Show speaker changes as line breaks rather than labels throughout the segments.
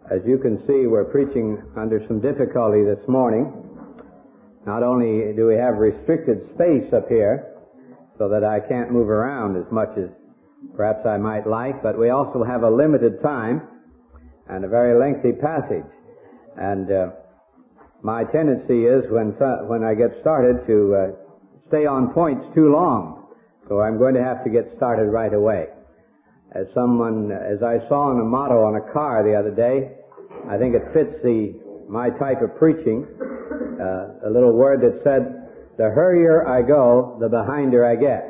As you can see, we're preaching under some difficulty this morning. Not only do we have restricted space up here so that I can't move around as much as perhaps I might like, but we also have a limited time and a very lengthy passage. And my tendency is when I get started to stay on points too long. So I'm going to have to get started right away. As I saw in a motto on a car the other day, I think it fits my type of preaching, a little word that said, "The hurrier I go, the behinder I get."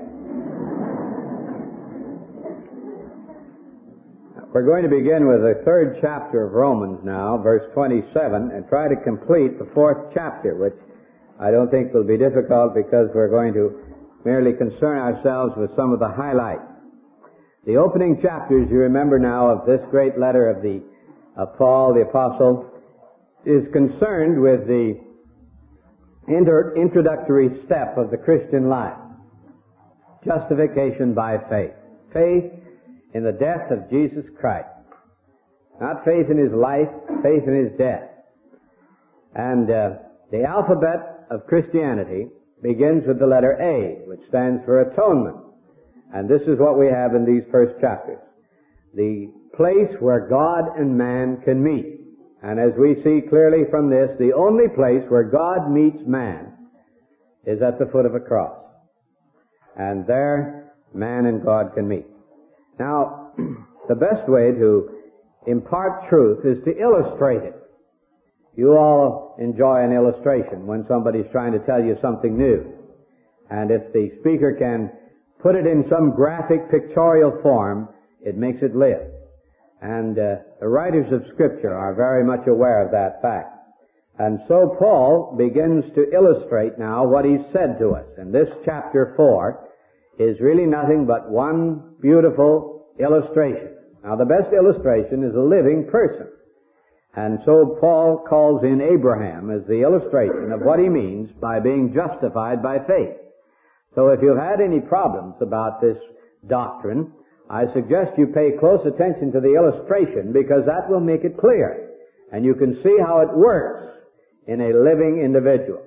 We're going to begin with the third chapter of Romans now, verse 27, and try to complete the fourth chapter, which I don't think will be difficult because we're going to merely concern ourselves with some of the highlights. The opening chapters, you remember now, of this great letter of Paul the Apostle is concerned with the introductory step of the Christian life. Justification by faith. Faith in the death of Jesus Christ. Not faith in His life, faith in His death. And the alphabet of Christianity begins with the letter A, which stands for atonement. And this is what we have in these first chapters. The place where God and man can meet. And as we see clearly from this, the only place where God meets man is at the foot of a cross. And there, man and God can meet. Now, the best way to impart truth is to illustrate it. You all enjoy an illustration when somebody's trying to tell you something new. And if the speaker can put it in some graphic, pictorial form, it makes it live. And the writers of Scripture are very much aware of that fact. And so Paul begins to illustrate now what he's said to us. And this chapter 4 is really nothing but one beautiful illustration. Now, the best illustration is a living person. And so Paul calls in Abraham as the illustration of what he means by being justified by faith. So if you've had any problems about this doctrine, I suggest you pay close attention to the illustration because that will make it clear. And you can see how it works in a living individual.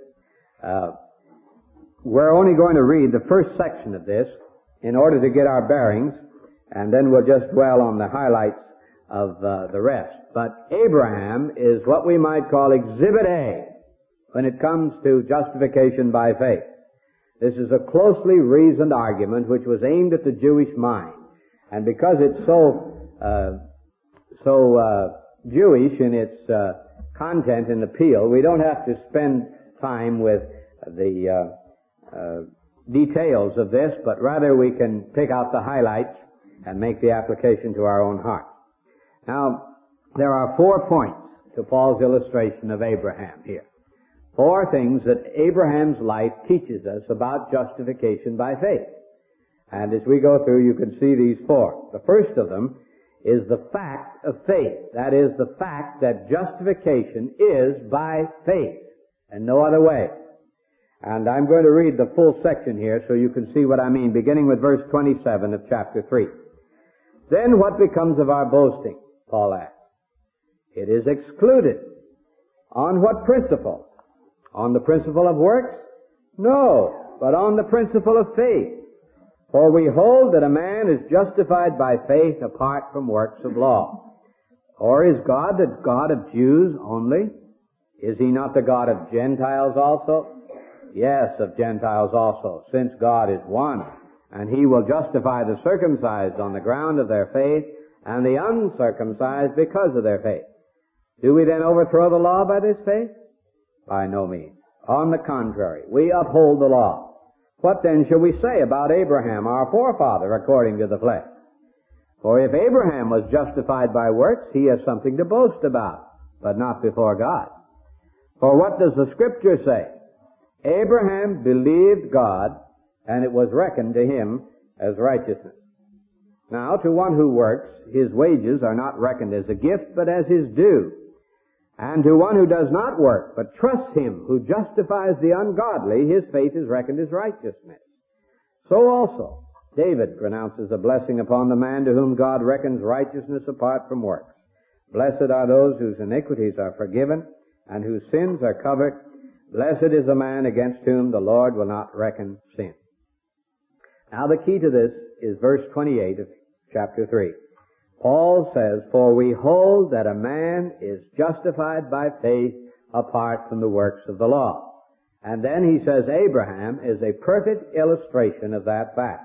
We're only going to read the first section of this in order to get our bearings, and then we'll just dwell on the highlights of the rest. But Abraham is what we might call Exhibit A when it comes to justification by faith. This is a closely reasoned argument which was aimed at the Jewish mind. And because it's so Jewish in its content and appeal, we don't have to spend time with the details of this, but rather we can pick out the highlights and make the application to our own heart. Now, there are 4 points to Paul's illustration of Abraham here. 4 things that Abraham's life teaches us about justification by faith. And as we go through, you can see these 4. The first of them is the fact of faith. That is, the fact that justification is by faith and no other way. And I'm going to read the full section here so you can see what I mean, beginning with verse 27 of chapter 3. Then what becomes of our boasting? Paul asks. It is excluded. On what principle? On the principle of works? No, but on the principle of faith. For we hold that a man is justified by faith apart from works of law. Or is God the God of Jews only? Is He not the God of Gentiles also? Yes, of Gentiles also, since God is one, and He will justify the circumcised on the ground of their faith, and the uncircumcised because of their faith. Do we then overthrow the law by this faith? By no means. On the contrary, we uphold the law. What then shall we say about Abraham, our forefather, according to the flesh? For if Abraham was justified by works, he has something to boast about, but not before God. For what does the Scripture say? Abraham believed God, and it was reckoned to him as righteousness. Now, to one who works, his wages are not reckoned as a gift, but as his due. And to one who does not work, but trusts Him who justifies the ungodly, his faith is reckoned as righteousness. So also, David pronounces a blessing upon the man to whom God reckons righteousness apart from works. Blessed are those whose iniquities are forgiven and whose sins are covered. Blessed is the man against whom the Lord will not reckon sin. Now the key to this is verse 28 of chapter 3. Paul says, for we hold that a man is justified by faith apart from the works of the law. And then he says Abraham is a perfect illustration of that fact.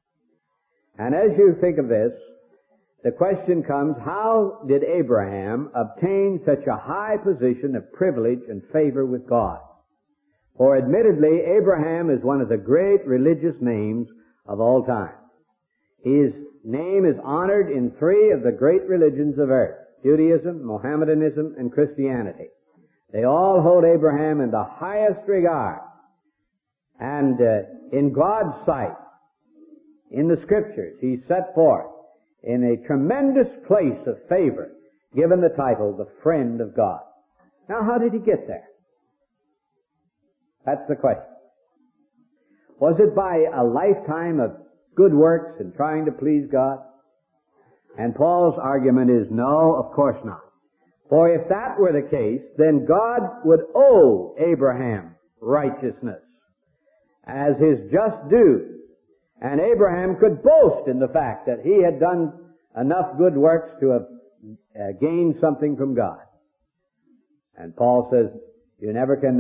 And as you think of this, the question comes, how did Abraham obtain such a high position of privilege and favor with God? For admittedly, Abraham is one of the great religious names of all time. His name is honored in three of the great religions of earth, Judaism, Mohammedanism, and Christianity. They all hold Abraham in the highest regard. And in God's sight, in the Scriptures, he's set forth in a tremendous place of favor, given the title, the friend of God. Now, how did he get there? That's the question. Was it by a lifetime of good works and trying to please God? And Paul's argument is no, of course not. For if that were the case, then God would owe Abraham righteousness as his just due. And Abraham could boast in the fact that he had done enough good works to have gained something from God. And Paul says you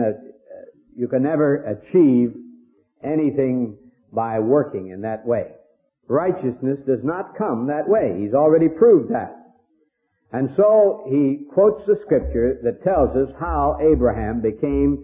can never achieve anything by working in that way. Righteousness does not come that way. He's already proved that. And so he quotes the scripture that tells us how Abraham gained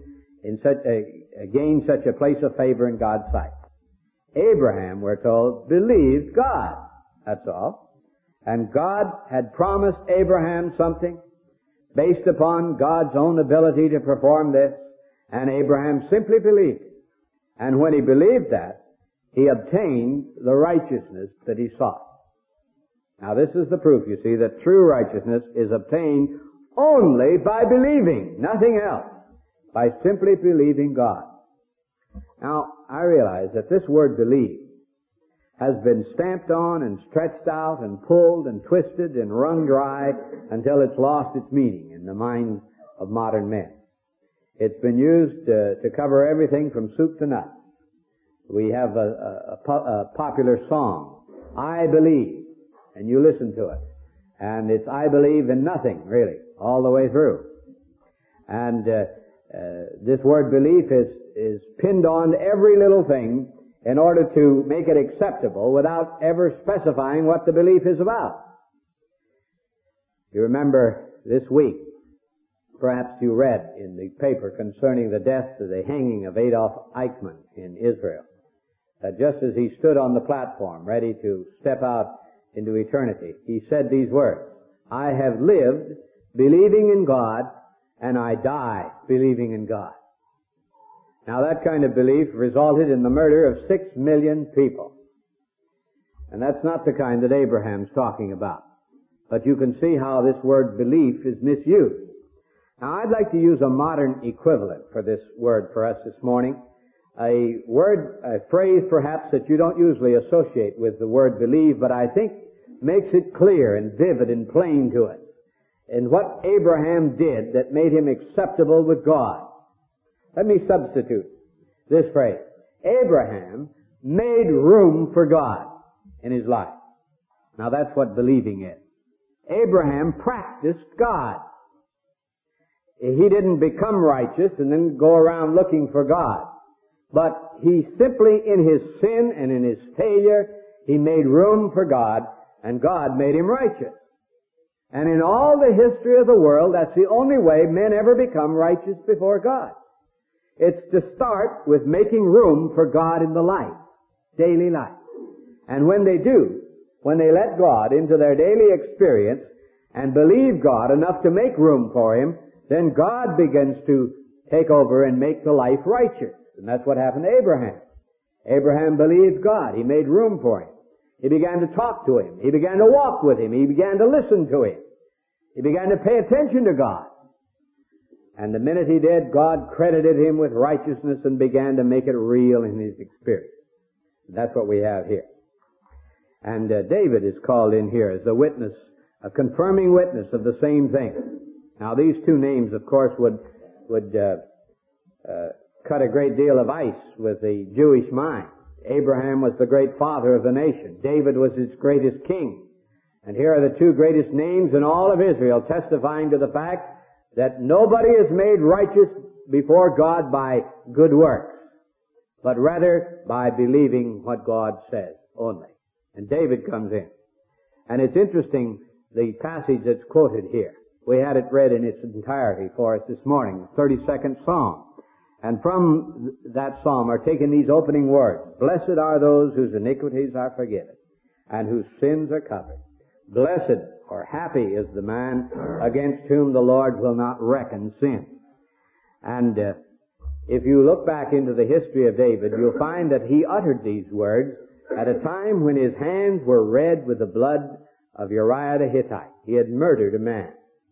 such a place of favor in God's sight. Abraham, we're told, believed God. That's all. And God had promised Abraham something based upon God's own ability to perform this, and Abraham simply believed it. And when he believed that, he obtained the righteousness that he sought. Now this is the proof, you see, that true righteousness is obtained only by believing, nothing else, by simply believing God. Now, I realize that this word believe has been stamped on and stretched out and pulled and twisted and wrung dry until it's lost its meaning in the minds of modern men. It's been used to cover everything from soup to nuts. We have a popular song, I Believe, and you listen to it. And it's I believe in nothing, really, all the way through. And this word belief is pinned on every little thing in order to make it acceptable without ever specifying what the belief is about. You remember this week, perhaps you read in the paper concerning the death of the hanging of Adolf Eichmann in Israel, that just as he stood on the platform ready to step out into eternity, he said these words, I have lived believing in God, and I die believing in God. Now that kind of belief resulted in the murder of 6 million people. And that's not the kind that Abraham's talking about. But you can see how this word belief is misused. Now I'd like to use a modern equivalent for this word for us this morning. A phrase perhaps that you don't usually associate with the word believe, but I think makes it clear and vivid and plain to us. And what Abraham did that made him acceptable with God. Let me substitute this phrase. Abraham made room for God in his life. Now that's what believing is. Abraham practiced God. He didn't become righteous and then go around looking for God. But he simply, in his sin and in his failure, he made room for God, and God made him righteous. And in all the history of the world, that's the only way men ever become righteous before God. It's to start with making room for God in the life, daily life. And when they do, when they let God into their daily experience and believe God enough to make room for Him, then God begins to take over and make the life righteous. And that's what happened to Abraham. Abraham believed God. He made room for Him. He began to talk to Him. He began to walk with Him. He began to listen to Him. He began to pay attention to God. And the minute he did, God credited him with righteousness and began to make it real in his experience. That's what we have here. And David is called in here as the witness a confirming witness of the same thing. Now, these two names, of course, would cut a great deal of ice with the Jewish mind. Abraham was the great father of the nation. David was its greatest king. And here are the two greatest names in all of Israel, testifying to the fact that nobody is made righteous before God by good works, but rather by believing what God says only. And David comes in. And it's interesting, the passage that's quoted here. We had it read in its entirety for us this morning, the 32nd Psalm. And from that psalm are taken these opening words: Blessed are those whose iniquities are forgiven, and whose sins are covered. Blessed or happy is the man against whom the Lord will not reckon sin. And if you look back into the history of David, you'll find that he uttered these words at a time when his hands were red with the blood of Uriah the Hittite. He had murdered a man.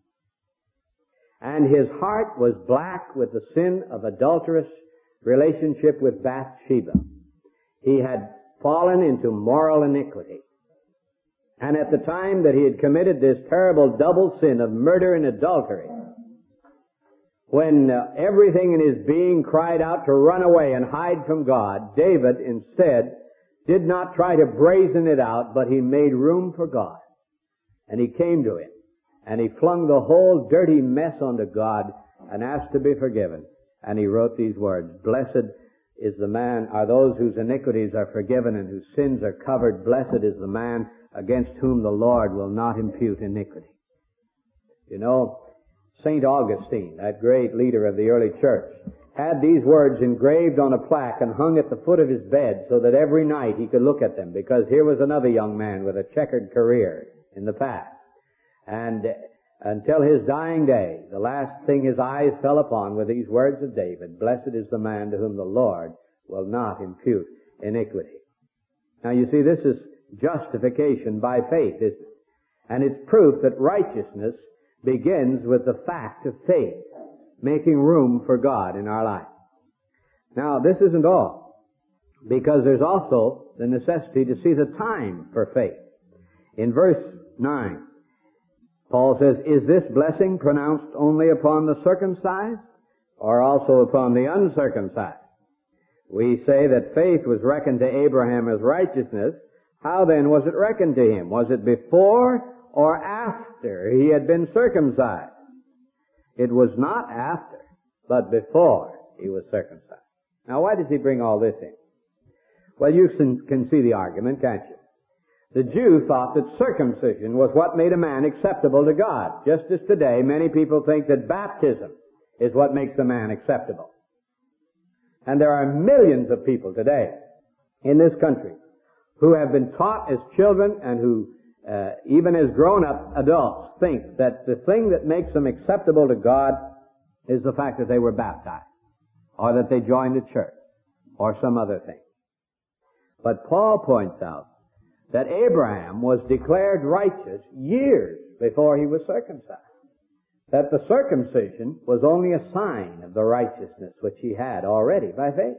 And his heart was black with the sin of adulterous relationship with Bathsheba. He had fallen into moral iniquity. And at the time that he had committed this terrible double sin of murder and adultery, when everything in his being cried out to run away and hide from God, David instead did not try to brazen it out, but he made room for God. And he came to him. And he flung the whole dirty mess onto God and asked to be forgiven. And he wrote these words: Blessed is the man, are those whose iniquities are forgiven and whose sins are covered. Blessed is the man against whom the Lord will not impute iniquity. You know, St. Augustine, that great leader of the early church, had these words engraved on a plaque and hung at the foot of his bed so that every night he could look at them, because here was another young man with a checkered career in the past. And until his dying day, the last thing his eyes fell upon were these words of David: Blessed is the man to whom the Lord will not impute iniquity. Now you see, this is justification by faith, isn't it? And it's proof that righteousness begins with the fact of faith, making room for God in our life. Now, this isn't all, because there's also the necessity to see the time for faith. In verse 9, Paul says, Is this blessing pronounced only upon the circumcised, or also upon the uncircumcised? We say that faith was reckoned to Abraham as righteousness. How then was it reckoned to him? Was it before or after he had been circumcised? It was not after, but before he was circumcised. Now, why does he bring all this in? Well, you can see the argument, can't you? The Jew thought that circumcision was what made a man acceptable to God, just as today many people think that baptism is what makes a man acceptable. And there are millions of people today in this country who have been taught as children and who, even as grown-up adults, think that the thing that makes them acceptable to God is the fact that they were baptized, or that they joined a church, or some other thing. But Paul points out that Abraham was declared righteous years before he was circumcised. That the circumcision was only a sign of the righteousness which he had already by faith.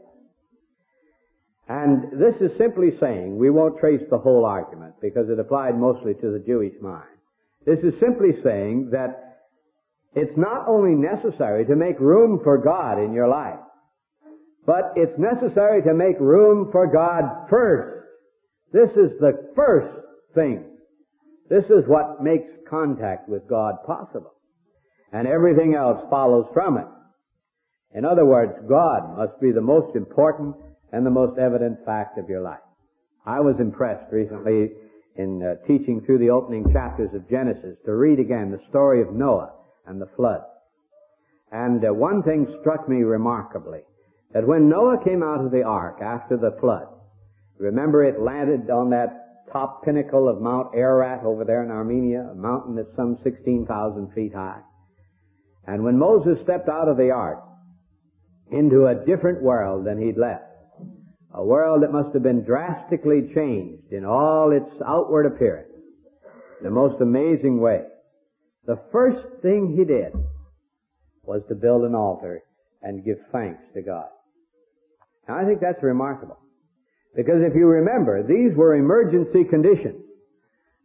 And this is simply saying, we won't trace the whole argument because it applied mostly to the Jewish mind. This is simply saying that it's not only necessary to make room for God in your life, but it's necessary to make room for God first. This is the first thing. This is what makes contact with God possible. And everything else follows from it. In other words, God must be the most important and the most evident fact of your life. I was impressed recently in teaching through the opening chapters of Genesis to read again the story of Noah and the flood. And one thing struck me remarkably, that when Noah came out of the ark after the flood, remember it landed on that top pinnacle of Mount Ararat over there in Armenia, a mountain that's some 16,000 feet high. And when Moses stepped out of the ark into a different world than he'd left, a world that must have been drastically changed in all its outward appearance, in the most amazing way, the first thing he did was to build an altar and give thanks to God. Now, I think that's remarkable. Because if you remember, these were emergency conditions.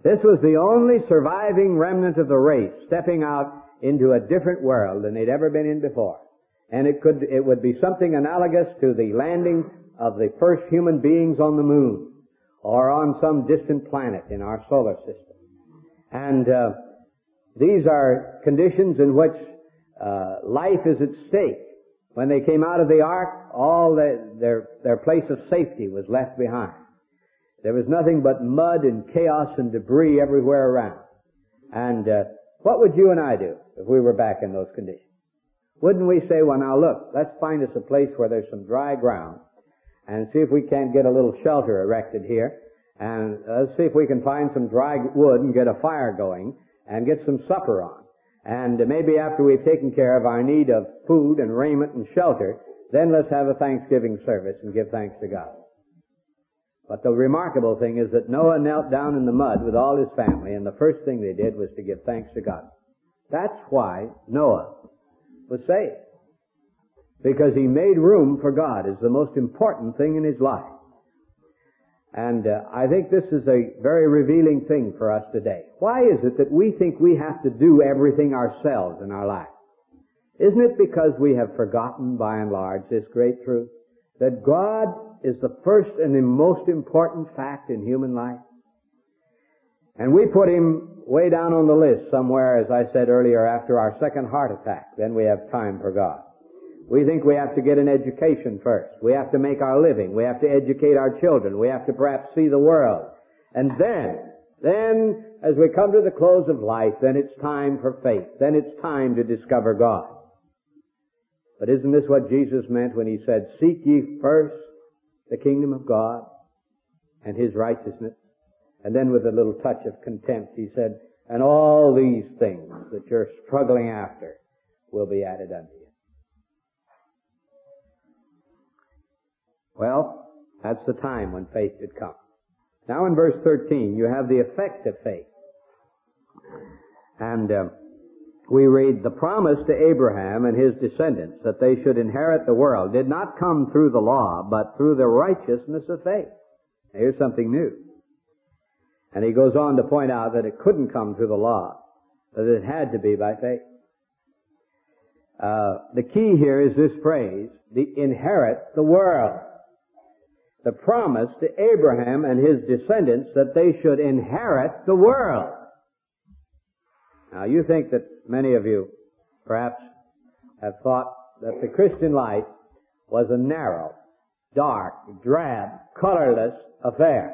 This was the only surviving remnant of the race stepping out into a different world than they'd ever been in before. And it would be something analogous to the landing of the first human beings on the moon or on some distant planet in our solar system. And these are conditions in which life is at stake. When they came out of the ark, all their place of safety was left behind. There was nothing but mud and chaos and debris everywhere around. And what would you and I do if we were back in those conditions? Wouldn't we say, well, now look, let's find us a place where there's some dry ground and see if we can't get a little shelter erected here, and let's see if we can find some dry wood and get a fire going and get some supper on. And maybe after we've taken care of our need of food and raiment and shelter, then let's have a Thanksgiving service and give thanks to God. But the remarkable thing is that Noah knelt down in the mud with all his family, and the first thing they did was to give thanks to God. That's why Noah was saved. Because he made room for God is the most important thing in his life. And I think this is a very revealing thing for us today. Why is it that we think we have to do everything ourselves in our life? Isn't it because we have forgotten, by and large, this great truth? That God is the first and the most important fact in human life? And we put him way down on the list somewhere, as I said earlier, after our second heart attack. Then we have time for God. We think we have to get an education first. We have to make our living. We have to educate our children. We have to perhaps see the world. And then, as we come to the close of life, then it's time for faith. Then it's time to discover God. But isn't this what Jesus meant when he said, seek ye first the kingdom of God and his righteousness? And then with a little touch of contempt, he said, and all these things that you're struggling after will be added unto you. Well, that's the time when faith should come. Now in verse 13, you have the effect of faith. And we read, the promise to Abraham and his descendants that they should inherit the world did not come through the law, but through the righteousness of faith. Now, here's something new. And he goes on to point out that it couldn't come through the law, but it had to be by faith. The key here is this phrase, inherit the world. The promise to Abraham and his descendants that they should inherit the world. Now, you think that many of you perhaps have thought that the Christian life was a narrow, dark, drab, colorless affair.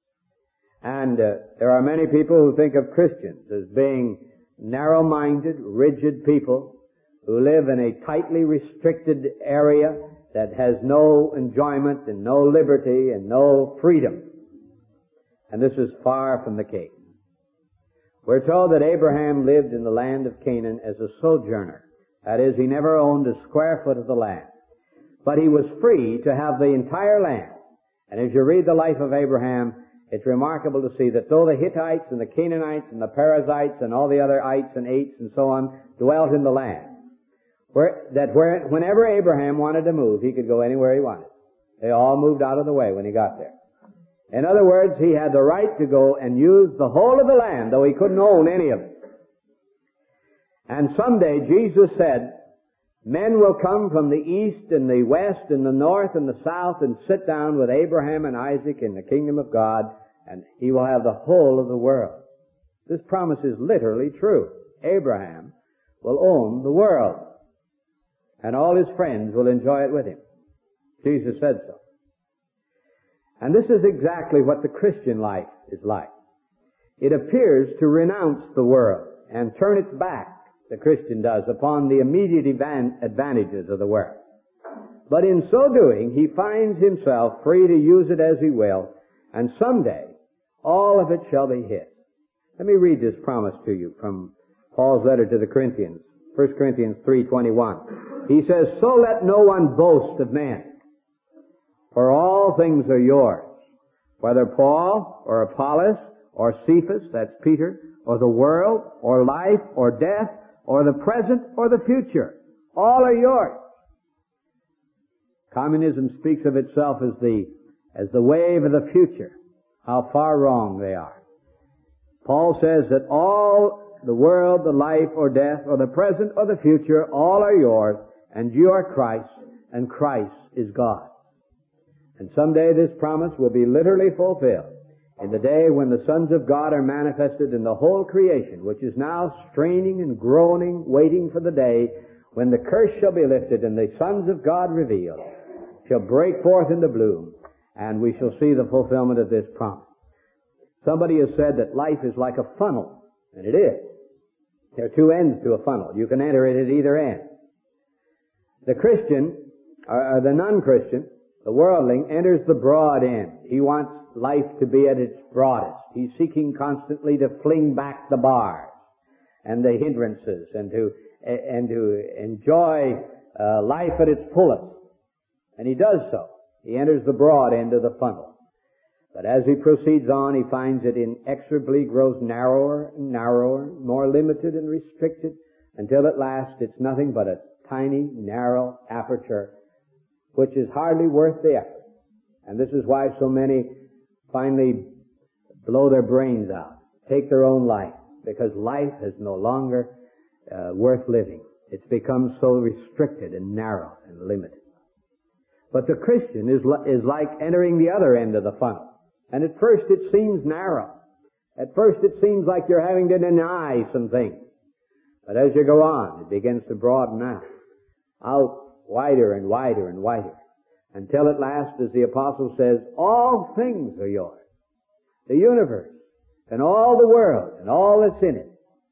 And there are many people who think of Christians as being narrow-minded, rigid people who live in a tightly restricted area that has no enjoyment and no liberty and no freedom. And this is far from the case. We're told that Abraham lived in the land of Canaan as a sojourner. That is, he never owned a square foot of the land. But he was free to have the entire land. And as you read the life of Abraham, it's remarkable to see that though the Hittites and the Canaanites and the Perizzites and all the other ites and ates and so on dwelt in the land, whenever Abraham wanted to move, he could go anywhere he wanted. They all moved out of the way when he got there. In other words, he had the right to go and use the whole of the land, though he couldn't own any of it. And someday Jesus said, men will come from the east and the west and the north and the south and sit down with Abraham and Isaac in the kingdom of God, and he will have the whole of the world. This promise is literally true. Abraham will own the world, and all his friends will enjoy it with him. Jesus said so. And this is exactly what the Christian life is like. It appears to renounce the world and turn its back, the Christian does, upon the immediate advantages of the world. But in so doing, he finds himself free to use it as he will, and someday all of it shall be his. Let me read this promise to you from Paul's letter to the Corinthians, 1 Corinthians 3:21. He says, so let no one boast of men, for all things are yours, whether Paul or Apollos or Cephas, that's Peter, or the world or life or death or the present or the future. All are yours. Communism speaks of itself as the wave of the future. How far wrong they are. Paul says that all the world, the life or death, or the present or the future, all are yours, and you are Christ, and Christ is God. And someday this promise will be literally fulfilled in the day when the sons of God are manifested in the whole creation, which is now straining and groaning, waiting for the day when the curse shall be lifted and the sons of God revealed, shall break forth into bloom, and we shall see the fulfillment of this promise. Somebody has said that life is like a funnel, and it is. There are two ends to a funnel. You can enter it at either end. The Christian, or the non-Christian, the worldling, enters the broad end. He wants life to be at its broadest. He's seeking constantly to fling back the bars and the hindrances and to enjoy life at its fullest. And he does so. He enters the broad end of the funnel. But as he proceeds on, he finds it inexorably grows narrower and narrower, more limited and restricted, until at last it's nothing but a tiny, narrow aperture, which is hardly worth the effort. And this is why so many finally blow their brains out, take their own life, because life is no longer worth living. It's become so restricted and narrow and limited. But the Christian is like entering the other end of the funnel. And at first it seems narrow. At first it seems like you're having to deny some things. But as you go on, it begins to broaden out wider and wider and wider, until at last, as the apostle says, all things are yours. The universe and all the world and all that's in it.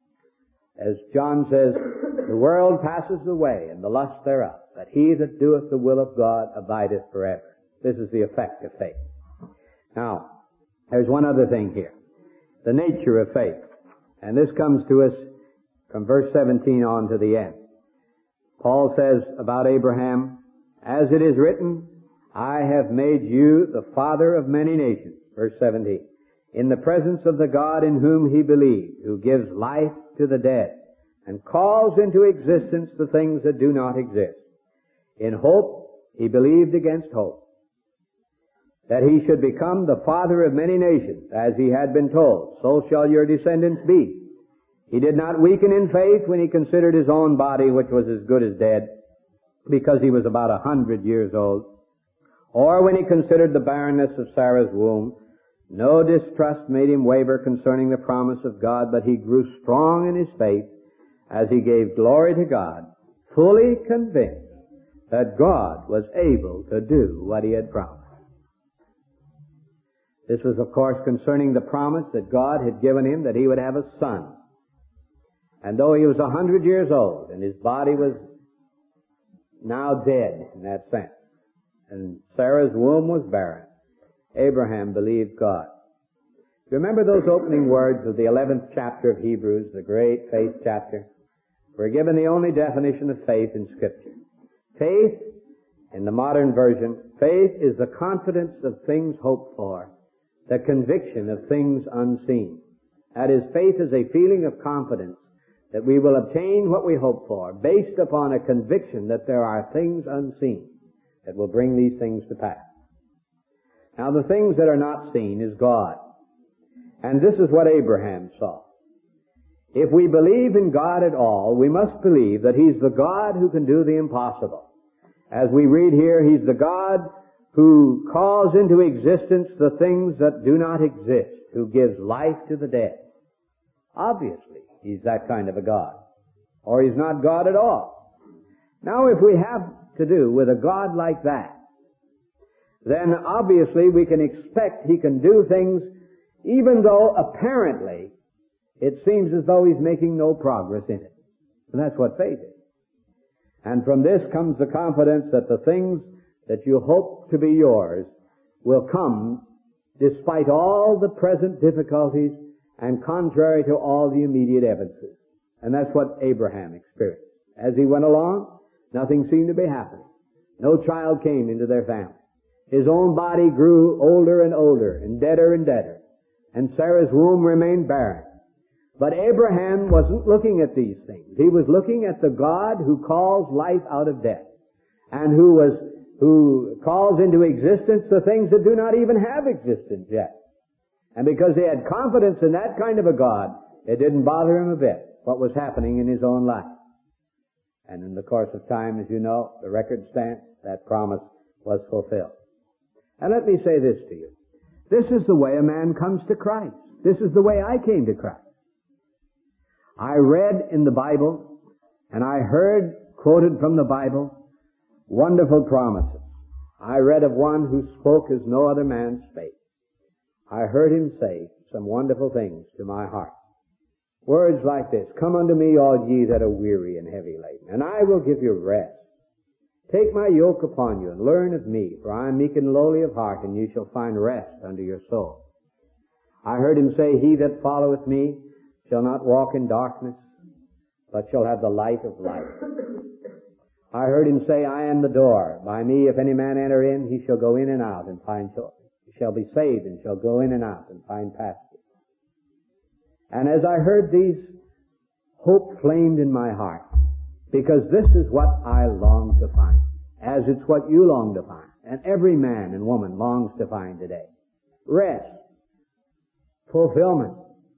As John says, the world passes away and the lust thereof, but he that doeth the will of God abideth forever. This is the effect of faith. Now, there's one other thing here. The nature of faith. And this comes to us from verse 17 on to the end. Paul says about Abraham, as it is written, I have made you the father of many nations. Verse 17. In the presence of the God in whom he believed, who gives life to the dead, and calls into existence the things that do not exist. In hope, he believed against hope, that he should become the father of many nations, as he had been told, so shall your descendants be. He did not weaken in faith when he considered his own body, which was as good as dead, because he was about 100 years old, or when he considered the barrenness of Sarah's womb. No distrust made him waver concerning the promise of God, but he grew strong in his faith as he gave glory to God, fully convinced that God was able to do what he had promised. This was, of course, concerning the promise that God had given him that he would have a son. And though he was 100 years old and his body was now dead in that sense, and Sarah's womb was barren, Abraham believed God. Remember those opening words of the 11th chapter of Hebrews, the great faith chapter? We're given the only definition of faith in Scripture. Faith, in the modern version, faith is the confidence of things hoped for, the conviction of things unseen. That is, faith is a feeling of confidence that we will obtain what we hope for, based upon a conviction that there are things unseen that will bring these things to pass. Now, the things that are not seen is God. And this is what Abraham saw. If we believe in God at all, we must believe that he's the God who can do the impossible. As we read here, he's the God who calls into existence the things that do not exist, who gives life to the dead. Obviously, he's that kind of a God. Or he's not God at all. Now, if we have to do with a God like that, then obviously we can expect he can do things even though apparently it seems as though he's making no progress in it. And that's what faith is. And from this comes the confidence that the things that you hope to be yours will come despite all the present difficulties and contrary to all the immediate evidences. And that's what Abraham experienced. As he went along, nothing seemed to be happening. No child came into their family. His own body grew older and older and deader, and Sarah's womb remained barren. But Abraham wasn't looking at these things. He was looking at the God who calls life out of death, and who calls into existence the things that do not even have existence yet. And because he had confidence in that kind of a God, it didn't bother him a bit what was happening in his own life. And in the course of time, as you know, the record stands, that promise was fulfilled. And let me say this to you. This is the way a man comes to Christ. This is the way I came to Christ. I read in the Bible, and I heard quoted from the Bible wonderful promises. I read of one who spoke as no other man spake. I heard him say some wonderful things to my heart. Words like this, "Come unto me, all ye that are weary and heavy laden, and I will give you rest. Take my yoke upon you and learn of me, for I am meek and lowly of heart, and you shall find rest unto your soul." I heard him say, "He that followeth me shall not walk in darkness, but shall have the light of life." I heard him say, "I am the door. By me, if any man enter in, he shall go in and out and find joy. He shall be saved and shall go in and out and find pasture." And as I heard these, hope flamed in my heart, because this is what I long to find, as it's what you long to find, and every man and woman longs to find today. Rest, fulfillment,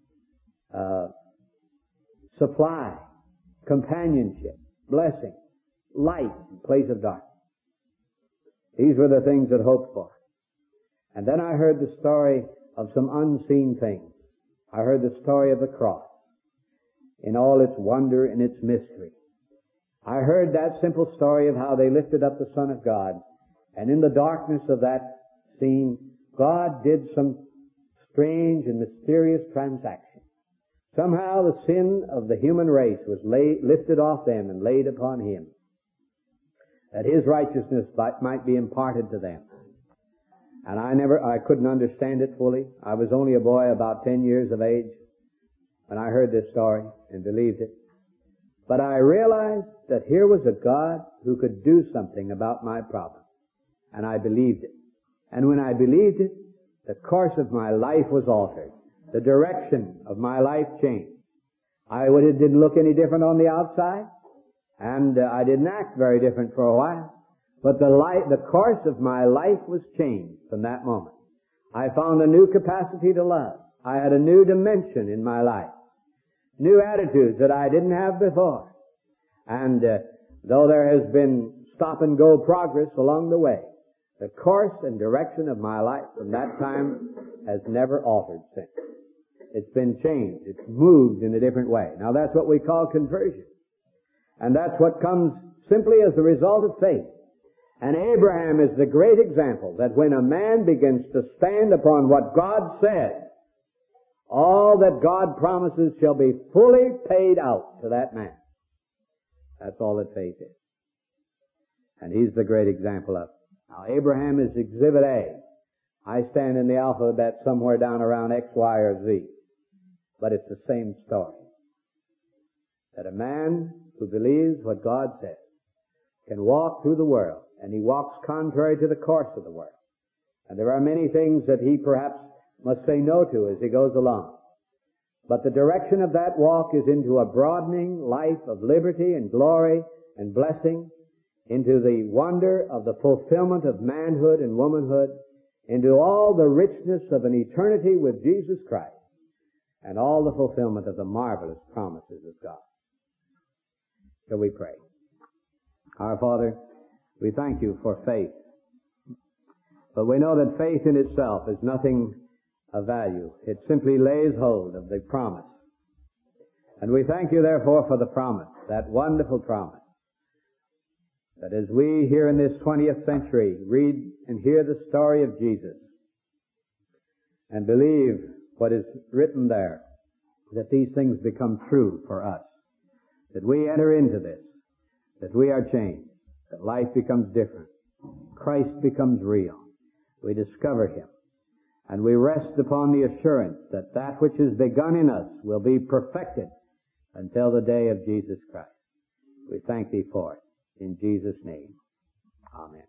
supply, companionship, blessing, light in place of darkness. These were the things that hoped for. And then I heard the story of some unseen things. I heard the story of the cross in all its wonder and its mystery. I heard that simple story of how they lifted up the Son of God, and in the darkness of that scene, God did some strange and mysterious transaction. Somehow the sin of the human race was lifted off them and laid upon him, that his righteousness might be imparted to them. And I couldn't understand it fully. I was only a boy about 10 years of age when I heard this story and believed it. But I realized that here was a God who could do something about my problem. And I believed it. And when I believed it, the course of my life was altered. The direction of my life changed. It didn't look any different on the outside, and I didn't act very different for a while. But the course of my life was changed from that moment. I found a new capacity to love. I had a new dimension in my life. New attitudes that I didn't have before. And though there has been stop and go progress along the way, the course and direction of my life from that time has never altered since. It's been changed. It's moved in a different way. Now that's what we call conversion. And that's what comes simply as the result of faith. And Abraham is the great example that when a man begins to stand upon what God said, all that God promises shall be fully paid out to that man. That's all that faith is. And he's the great example of it. Now Abraham is exhibit A. I stand in the alphabet somewhere down around X, Y, or Z. But it's the same story. That a man who believes what God says can walk through the world, and he walks contrary to the course of the world. And there are many things that he perhaps must say no to as he goes along. But the direction of that walk is into a broadening life of liberty and glory and blessing, into the wonder of the fulfillment of manhood and womanhood, into all the richness of an eternity with Jesus Christ, and all the fulfillment of the marvelous promises of God. Shall we pray? Our Father, we thank you for faith. But we know that faith in itself is nothing of value. It simply lays hold of the promise. And we thank you, therefore, for the promise, that wonderful promise, that as we here in this 20th century read and hear the story of Jesus and believe what is written there, that these things become true for us, that we enter into this, that we are changed, that life becomes different, Christ becomes real, we discover him, and we rest upon the assurance that that which is begun in us will be perfected until the day of Jesus Christ. We thank thee for it. In Jesus' name, amen.